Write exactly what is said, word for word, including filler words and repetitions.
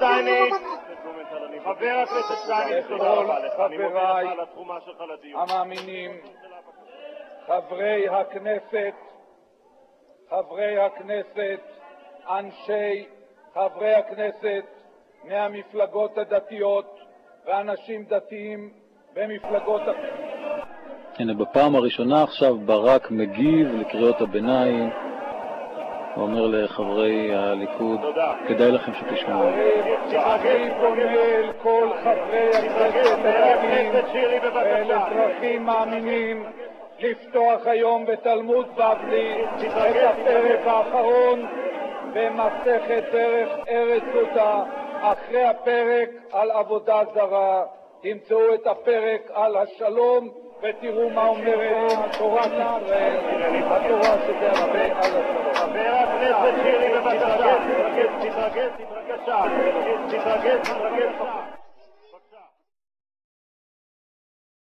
שטייניץ, חבר הכנסת שטייניץ, תודה רבה לך. אני מודה לך על התרומה שלך לדיון. המאמינים, חברי הכנסת, חברי הכנסת, אנשי חברי הכנסת מהמפלגות הדתיות ואנשים דתיים במפלגות אחרות. הנה, בפעם הראשונה עכשיו ברק מגיב לקריאות הביניים, הוא אומר לחברי הליכוד, כדאי לכם שתשמעו. אני פונה אל כל חברי הכנסת הדתיים ואזרחים מאמינים לפתוח היום בתלמוד בבלי את הפרק האחרון במסכת דרך ארץ סוטה. אחרי הפרק על עבודה זרה תמצאו את הפרק על השלום ותראו מה אומרת התורה לישראל, התורה שזה הרבה על השלום. חבר הכנסת שירי, בבקשה. תתרגש, תתרגש, תתרגש.